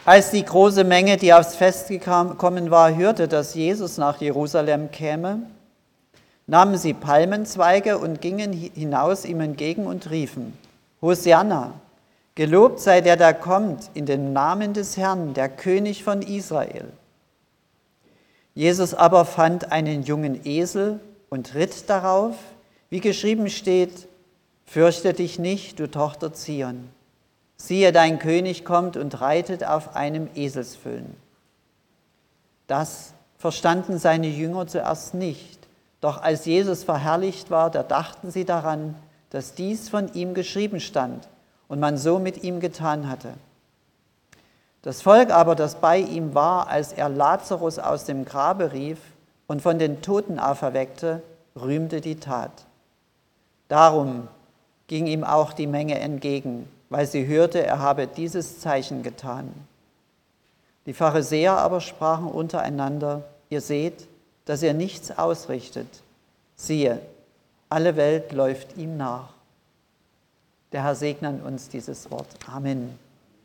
Als die große Menge, die aufs Fest gekommen war, hörte, dass Jesus nach Jerusalem käme, nahmen sie Palmenzweige und gingen hinaus ihm entgegen und riefen: Hosianna, gelobt sei der, der kommt, in dem Namen des Herrn, der König von Israel. Jesus aber fand einen jungen Esel und ritt darauf, wie geschrieben steht: Fürchte dich nicht, du Tochter Zion. Siehe, dein König kommt und reitet auf einem Eselsfüllen. Das verstanden seine Jünger zuerst nicht. Doch als Jesus verherrlicht war, da dachten sie daran, dass dies von ihm geschrieben stand und man so mit ihm getan hatte. Das Volk aber, das bei ihm war, als er Lazarus aus dem Grabe rief und von den Toten auferweckte, rühmte die Tat. Darum ging ihm auch die Menge entgegen, weil sie hörte, er habe dieses Zeichen getan. Die Pharisäer aber sprachen untereinander: Ihr seht, dass er nichts ausrichtet. Siehe, alle Welt läuft ihm nach. Der Herr segne an uns dieses Wort. Amen.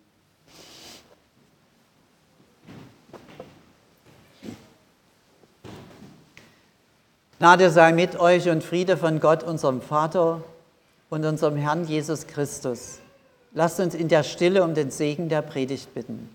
Gnade sei mit euch und Friede von Gott, unserem Vater und unserem Herrn Jesus Christus. Lasst uns in der Stille um den Segen der Predigt bitten.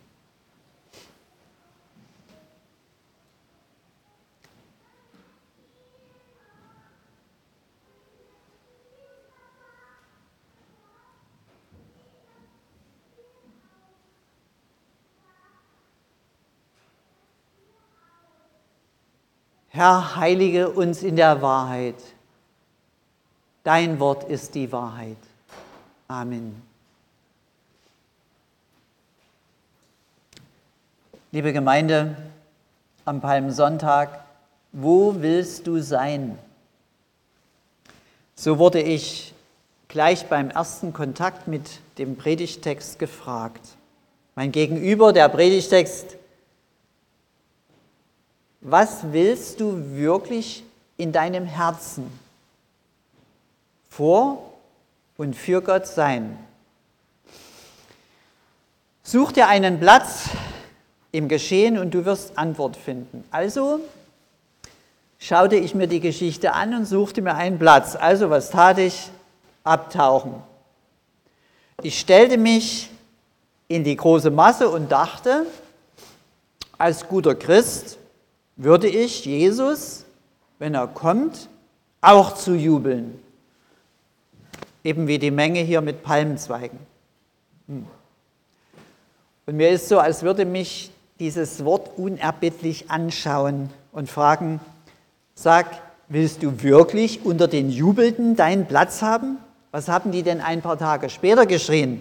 Herr, heilige uns in der Wahrheit. Dein Wort ist die Wahrheit. Amen. Liebe Gemeinde, am Palmsonntag, wo willst du sein? So wurde ich gleich beim ersten Kontakt mit dem Predigtext gefragt. Mein Gegenüber, der Predigtext: Was willst du wirklich in deinem Herzen vor und für Gott sein? Such dir einen Platz im Geschehen und du wirst Antwort finden. Also schaute ich mir die Geschichte an und suchte mir einen Platz. Also was tat ich? Abtauchen. Ich stellte mich in die große Masse und dachte, als guter Christ würde ich Jesus, wenn er kommt, auch zujubeln. Eben wie die Menge hier mit Palmenzweigen. Und mir ist so, als würde mich dieses Wort unerbittlich anschauen und fragen: Sag, willst du wirklich unter den Jubelnden deinen Platz haben? Was haben die denn ein paar Tage später geschrien?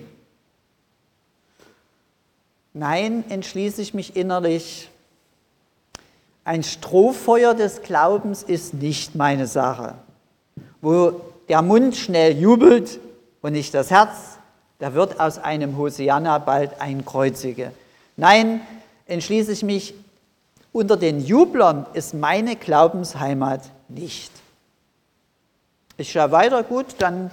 Nein, entschließe ich mich innerlich. Ein Strohfeuer des Glaubens ist nicht meine Sache. Wo der Mund schnell jubelt und nicht das Herz, da wird aus einem Hosianna bald ein Kreuzige. Nein, entschließe ich mich, unter den Jublern ist meine Glaubensheimat nicht. Ich schaue weiter, gut, dann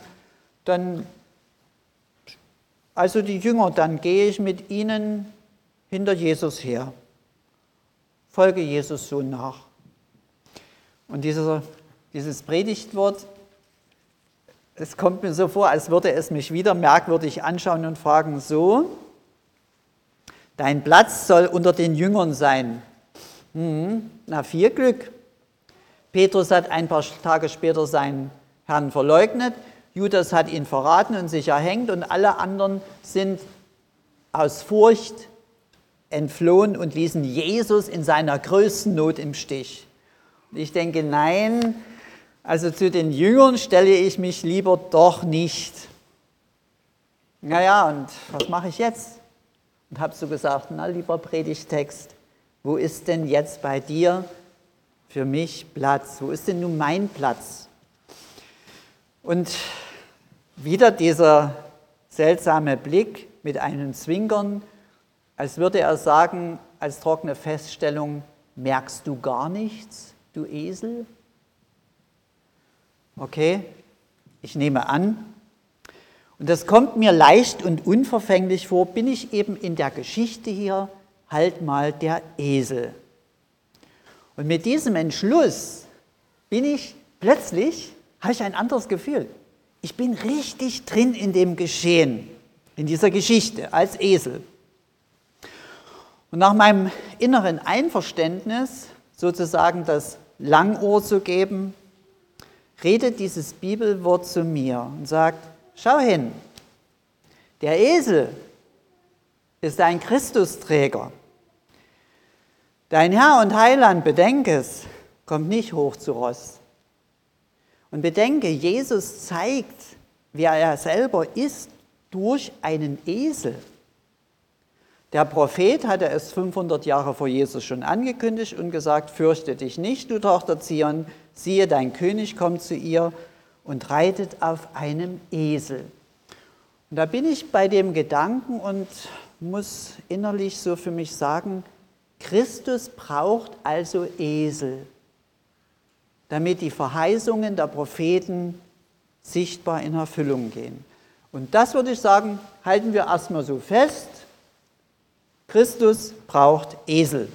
also die Jünger, dann gehe ich mit ihnen hinter Jesus her. Folge Jesus so nach. Und dieses Predigtwort, es kommt mir so vor, als würde es mich wieder merkwürdig anschauen und fragen: So, dein Platz soll unter den Jüngern sein. Na, viel Glück. Petrus hat ein paar Tage später seinen Herrn verleugnet, Judas hat ihn verraten und sich erhängt und alle anderen sind aus Furcht entflohen und ließen Jesus in seiner größten Not im Stich. Und ich denke, nein, also zu den Jüngern stelle ich mich lieber doch nicht. Naja, und was mache ich jetzt? Und habe so gesagt: Na, lieber Predigtext, wo ist denn jetzt bei dir für mich Platz? Wo ist denn nun mein Platz? Und wieder dieser seltsame Blick mit einem Zwinkern, als würde er sagen, als trockene Feststellung: Merkst du gar nichts, du Esel? Okay, ich nehme an. Und das kommt mir leicht und unverfänglich vor, bin ich eben in der Geschichte hier halt mal der Esel. Und mit diesem Entschluss habe ich ein anderes Gefühl. Ich bin richtig drin in dem Geschehen, in dieser Geschichte als Esel. Und nach meinem inneren Einverständnis, sozusagen das Langohr zu geben, redet dieses Bibelwort zu mir und sagt, schau hin, der Esel ist ein Christusträger. Dein Herr und Heiland, bedenke es, kommt nicht hoch zu Ross. Und bedenke, Jesus zeigt, wer er selber ist, durch einen Esel. Der Prophet hatte es 500 Jahre vor Jesus schon angekündigt und gesagt, fürchte dich nicht, du Tochter Zion, siehe, dein König kommt zu ihr und reitet auf einem Esel. Und da bin ich bei dem Gedanken und muss innerlich so für mich sagen, Christus braucht also Esel, damit die Verheißungen der Propheten sichtbar in Erfüllung gehen. Und das würde ich sagen, halten wir erstmal so fest. Christus braucht Esel.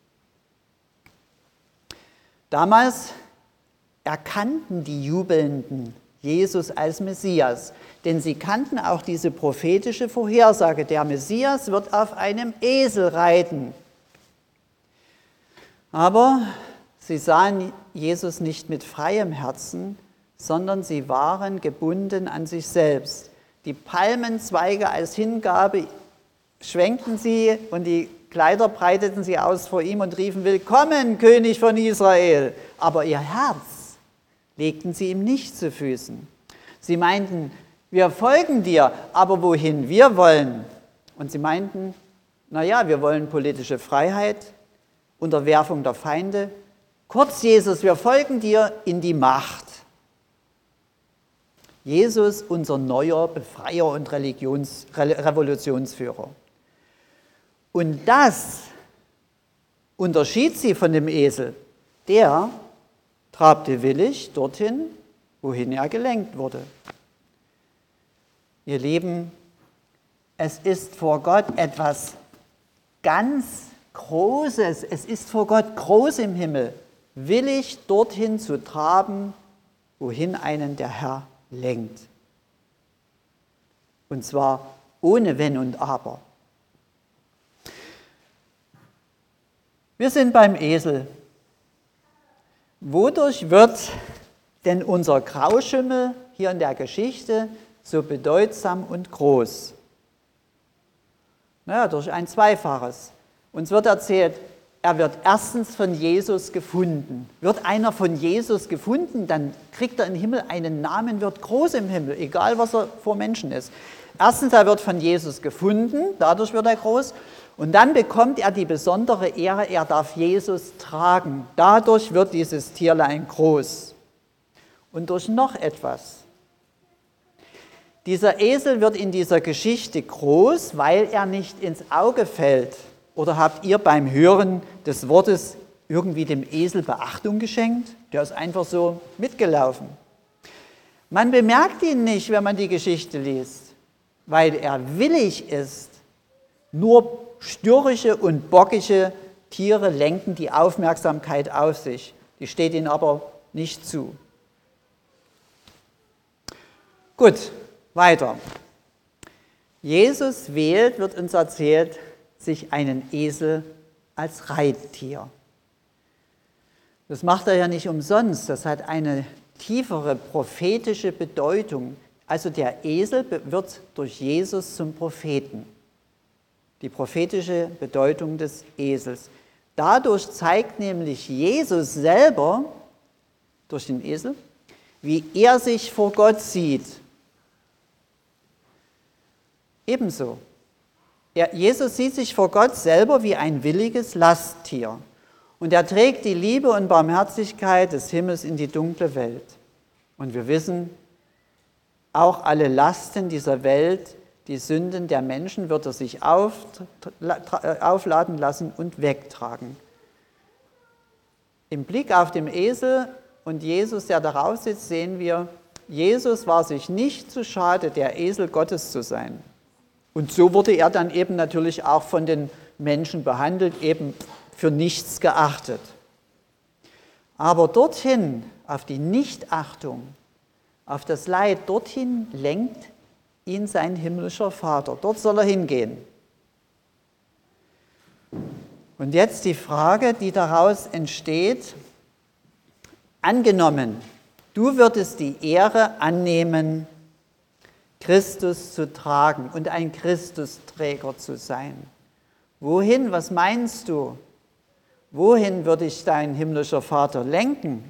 Damals erkannten die Jubelnden Jesus als Messias, denn sie kannten auch diese prophetische Vorhersage, der Messias wird auf einem Esel reiten. Aber sie sahen Jesus nicht mit freiem Herzen, sondern sie waren gebunden an sich selbst. Die Palmenzweige als Hingabe schwenkten sie und die Kleider breiteten sie aus vor ihm und riefen, willkommen, König von Israel. Aber ihr Herz legten sie ihm nicht zu Füßen. Sie meinten, wir folgen dir, aber wohin wir wollen? Und sie meinten, naja, wir wollen politische Freiheit, Unterwerfung der Feinde. Kurz, Jesus, wir folgen dir in die Macht. Jesus, unser neuer Befreier und Revolutionsführer. Und das unterschied sie von dem Esel. Der trabte willig dorthin, wohin er gelenkt wurde. Ihr Lieben, es ist vor Gott etwas ganz Großes, es ist vor Gott groß im Himmel, willig dorthin zu traben, wohin einen der Herr lenkt. Und zwar ohne Wenn und Aber. Wir sind beim Esel. Wodurch wird denn unser Grauschimmel hier in der Geschichte so bedeutsam und groß? Naja, durch ein Zweifaches. Uns wird erzählt, er wird erstens von Jesus gefunden. Wird einer von Jesus gefunden, dann kriegt er im Himmel einen Namen, wird groß im Himmel, egal was er vor Menschen ist. Erstens, er wird von Jesus gefunden, dadurch wird er groß. Und dann bekommt er die besondere Ehre, er darf Jesus tragen. Dadurch wird dieses Tierlein groß. Und durch noch etwas. Dieser Esel wird in dieser Geschichte groß, weil er nicht ins Auge fällt. Oder habt ihr beim Hören des Wortes irgendwie dem Esel Beachtung geschenkt? Der ist einfach so mitgelaufen. Man bemerkt ihn nicht, wenn man die Geschichte liest, weil er willig ist. Nur störrische und bockige Tiere lenken die Aufmerksamkeit auf sich. Die steht ihnen aber nicht zu. Gut, weiter. Jesus wählt, wird uns erzählt, sich einen Esel als Reittier. Das macht er ja nicht umsonst, das hat eine tiefere prophetische Bedeutung. Also der Esel wird durch Jesus zum Propheten. Die prophetische Bedeutung des Esels. Dadurch zeigt nämlich Jesus selber, durch den Esel, wie er sich vor Gott sieht. Ebenso. Jesus sieht sich vor Gott selber wie ein williges Lasttier. Und er trägt die Liebe und Barmherzigkeit des Himmels in die dunkle Welt. Und wir wissen, auch alle Lasten dieser Welt, die Sünden der Menschen, wird er sich aufladen lassen und wegtragen. Im Blick auf den Esel und Jesus, der darauf sitzt, sehen wir, Jesus war sich nicht zu schade, der Esel Gottes zu sein. Und so wurde er dann eben natürlich auch von den Menschen behandelt, eben für nichts geachtet. Aber dorthin, auf die Nichtachtung, auf das Leid, dorthin lenkt ihn sein himmlischer Vater. Dort soll er hingehen. Und jetzt die Frage, die daraus entsteht: Angenommen, du würdest die Ehre annehmen, Christus zu tragen und ein Christusträger zu sein. Wohin, was meinst du? Wohin würde ich dein himmlischer Vater lenken?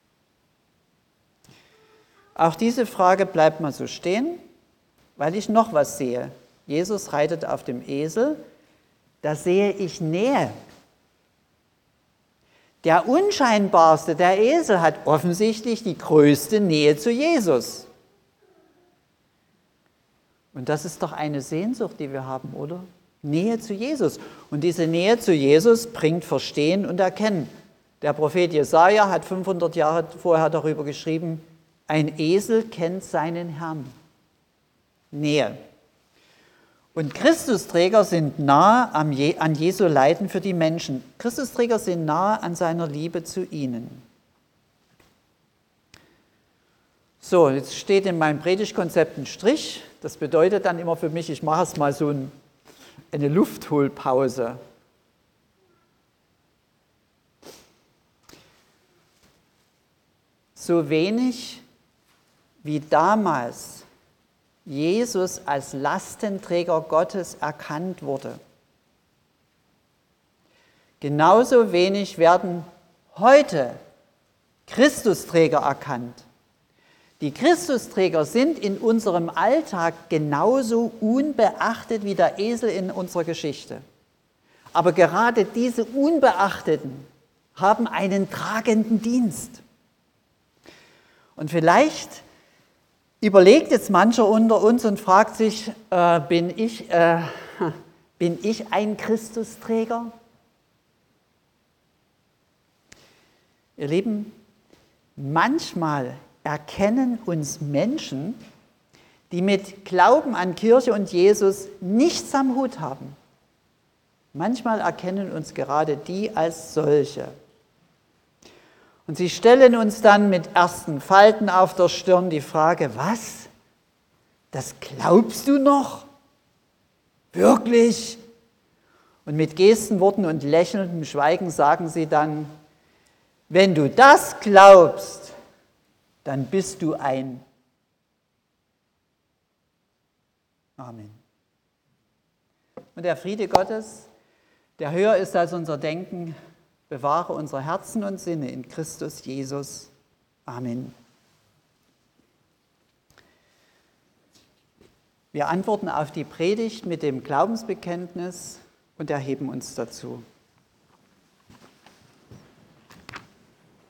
Auch diese Frage bleibt mal so stehen, weil ich noch was sehe. Jesus reitet auf dem Esel, da sehe ich Nähe. Der unscheinbarste, der Esel, hat offensichtlich die größte Nähe zu Jesus. Und das ist doch eine Sehnsucht, die wir haben, oder? Nähe zu Jesus. Und diese Nähe zu Jesus bringt Verstehen und Erkennen. Der Prophet Jesaja hat 500 Jahre vorher darüber geschrieben: Ein Esel kennt seinen Herrn. Nähe. Und Christusträger sind nahe an Jesu Leiden für die Menschen. Christusträger sind nahe an seiner Liebe zu ihnen. So, jetzt steht in meinem Predigtkonzept ein Strich. Das bedeutet dann immer für mich, ich mache es mal so eine Luftholpause. So wenig wie damals Jesus als Lastenträger Gottes erkannt wurde, genauso wenig werden heute Christusträger erkannt. Die Christusträger sind in unserem Alltag genauso unbeachtet wie der Esel in unserer Geschichte. Aber gerade diese Unbeachteten haben einen tragenden Dienst. Und vielleicht überlegt jetzt mancher unter uns und fragt sich, bin ich ein Christusträger? Ihr Lieben, manchmal erkennen uns Menschen, die mit Glauben an Kirche und Jesus nichts am Hut haben. Manchmal erkennen uns gerade die als solche. Und sie stellen uns dann mit ersten Falten auf der Stirn die Frage: Was? Das glaubst du noch? Wirklich? Und mit Gesten, Worten und lächelndem Schweigen sagen sie dann: Wenn du das glaubst, dann bist du ein. Amen. Und der Friede Gottes, der höher ist als unser Denken, bewahre unsere Herzen und Sinne in Christus Jesus. Amen. Wir antworten auf die Predigt mit dem Glaubensbekenntnis und erheben uns dazu.